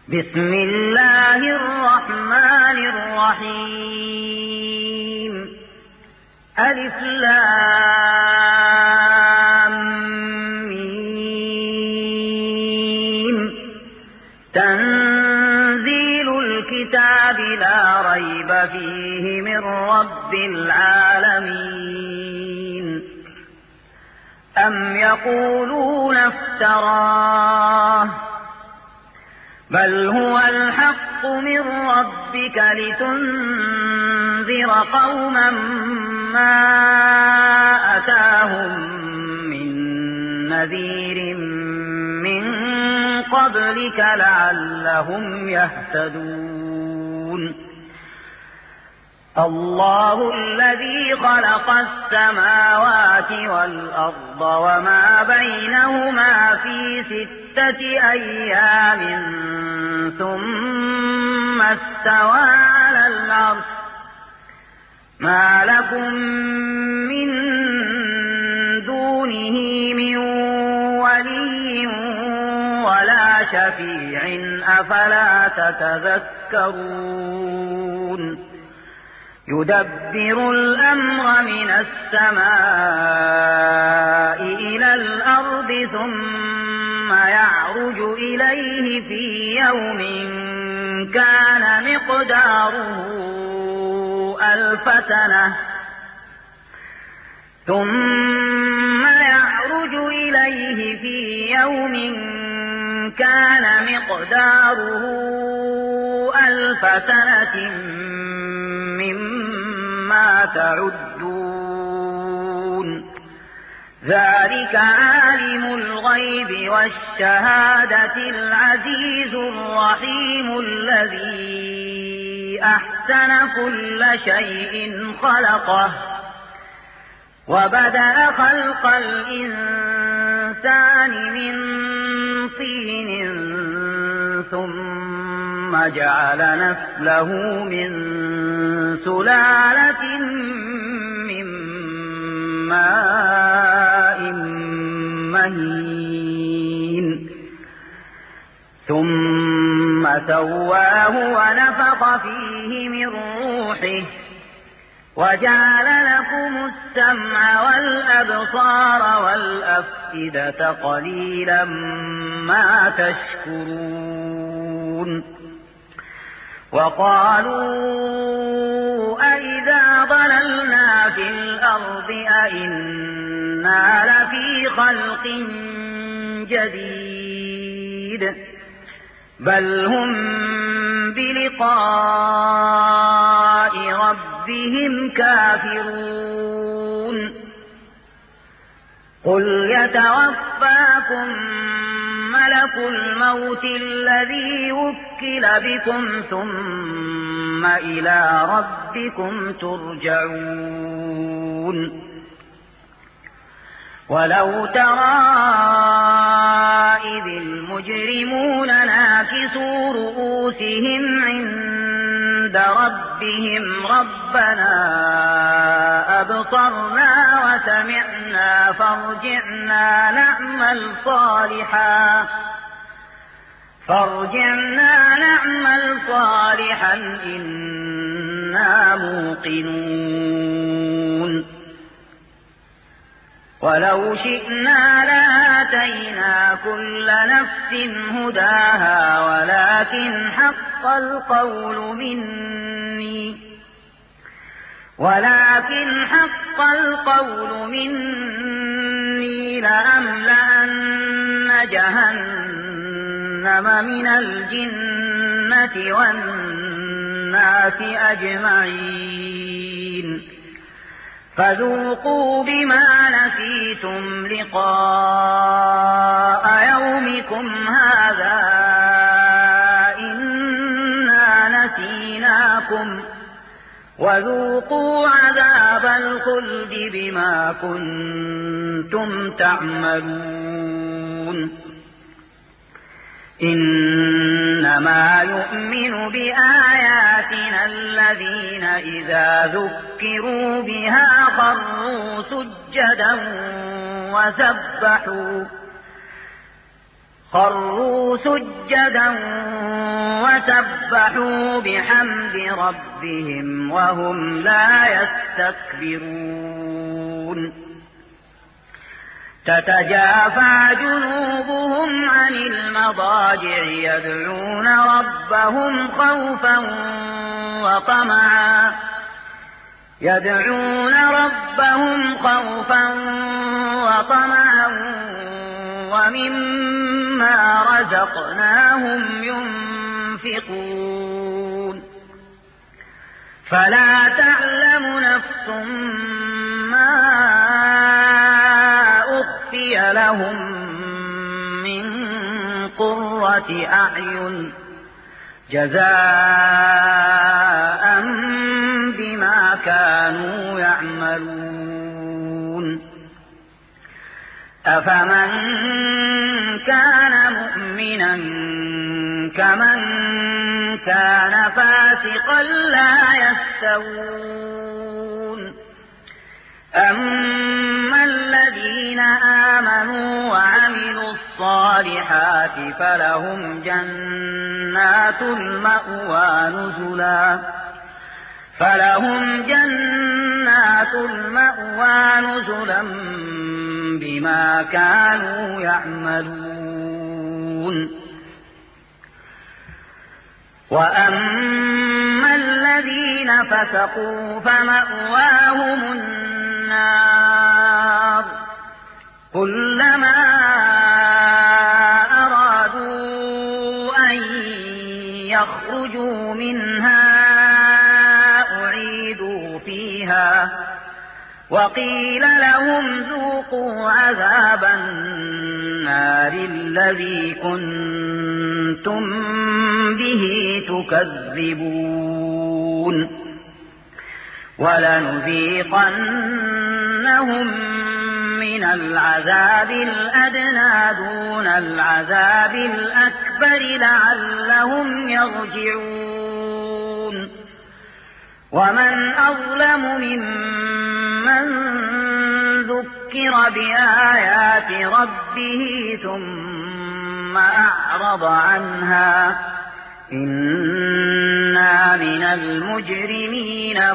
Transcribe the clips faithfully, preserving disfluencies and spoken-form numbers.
بسم الله الرحمن الرحيم ألف لام ميم تنزيل الكتاب لا ريب فيه من رب العالمين أم يقولون افتراه بل هو الحق من ربك لتنذر قوما ما أتاهم من نذير من قبلك لعلهم يهتدون الله الذي خلق السماوات والأرض وما بينهما في ستة أيام ثم استوى على العرش ما لكم من دونه من ولي ولا شفيع أفلا تتذكرون يدبر الأمر من السماء إلى الأرض ثم يعرج إليه في يوم كان مقداره ألف سنة ثم يعرج إليه في يوم كان مقداره ألف سنة مما تعدون ذلك عالم الغيب والشهادة العزيز الرحيم الذي أحسن كل شيء خلقه وبدأ خلق الإنسان من طين ثم جعل نسله من سلالة من ماء مهين ثم سواه ونفخ فيه من روحه وجعل لكم السمع والأبصار والأفئدة قليلا ما تشكرون وقالوا أئذا ضللنا في الأرض أئنا لفي خلق جديد بل هم بلقاء ربهم كافرون قل يتوفاكم ملك الموت الذي وكل بكم ثم إلى ربكم ترجعون ولو ترى إذ المجرمون ناكسوا رؤوسهم عند ربهم ربنا أبصرنا وسمعنا فارجعنا نعمل صالحا فارجعنا نعمل صالحا إنا موقنون ولو شئنا لآتينا كل نفس هداها ولكن حق القول مني ولكن حق القول مني لأملأن جهنم من الجنة والناس أجمعين فذوقوا بما نسيتم لقاء يومكم هذا إنا نسيناكم وذوقوا عذاب الخلد بما كنتم تعملون إنما يؤمن بآياتنا الذين إذا ذكروا بها خروا سجدا وسبحوا خروا سجدا وسبحوا بحمد ربهم وهم لا يستكبرون تتجافى جنوبهم عن المضاجع يدعون ربهم خوفا وطمعا يدعون ربهم خوفا وطمعا ومما رزقناهم ينفقون فلا تعلم نفس ما أخفي لهم من قرة أعين جزاء بما كانوا يعملون أفمن كان مؤمنا كمن كان فاسقا لا يستوون أما الذين آمنوا وعملوا الصالحات فلهم جنات المأوى نزلا فلهم جنات المأوى نزلا بما كانوا يعملون وأما الذين فسقوا فمأواهم النار كلما أرادوا أن يخرجوا منها أعيدوا فيها وقيل لهم ذوقوا عذاب النار الذي كنتم به تكذبون ولنذيقنهم من العذاب الأدنى دون العذاب الأكبر لعلهم يرجعون ومن أظلم ممن ذكر بآيات ربه ثم أعرض عنها إنا من المجرمين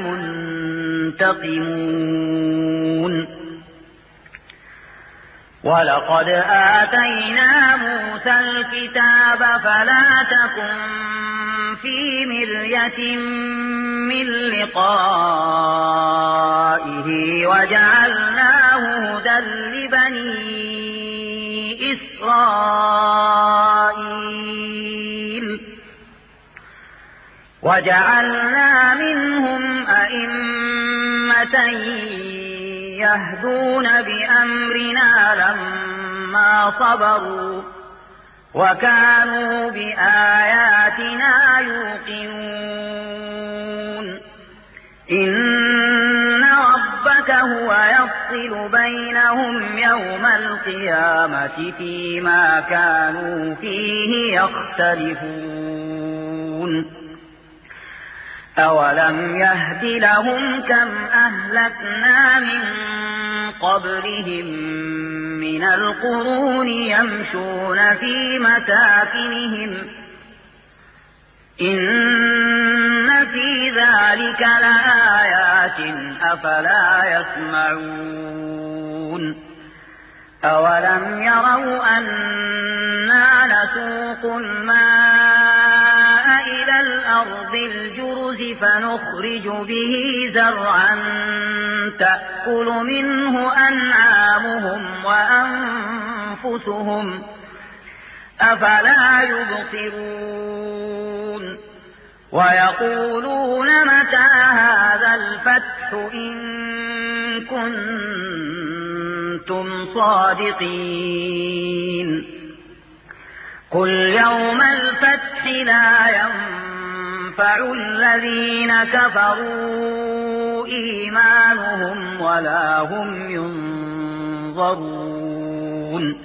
منتقمون ولقد آتينا موسى الكتاب فلا تكن في مرية من لقائه وجعلناه هدى لبني إسرائيل وجعلنا منهم أئمة يهدون بأمرنا لما صبروا وكانوا بآياتنا يوقنون إن ربك هو يفصل بينهم يوم القيامة فيما كانوا فيه يختلفون أولم يهد لهم كم أهلكنا من قبلهم من القرون يمشون في مساكنهم إن في ذلك لآيات أفلا يسمعون أولم يروا أنا نسوق الماء إلى الأرض الجرز فنخرج به زرعا تأكل منه أنعامهم وأنفسهم أفلا يبصرون ويقولون متى هذا الفتح إن كنتم صادقين قل يوم الفتح لا ينفع الذين كفروا إيمانهم ولا هم ينظرون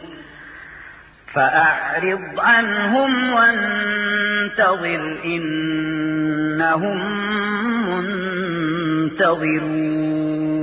فأعرض عنهم وانتظر إنهم منتظرون